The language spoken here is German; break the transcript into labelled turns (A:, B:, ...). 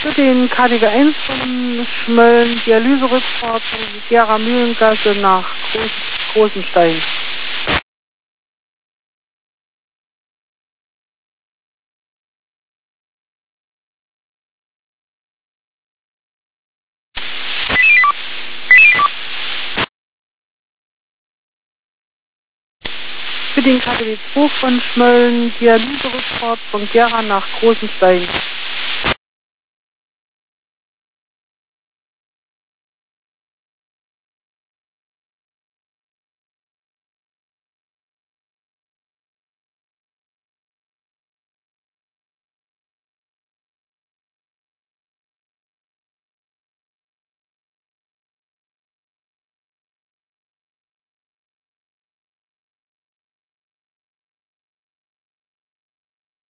A: Für den KDW 1 von Schmölln, Dialyserückfahrt von Gera Mühlengasse nach Großenstein. Für den KDW 2 von Schmölln, Dialyserückfahrt von Gera nach Großenstein.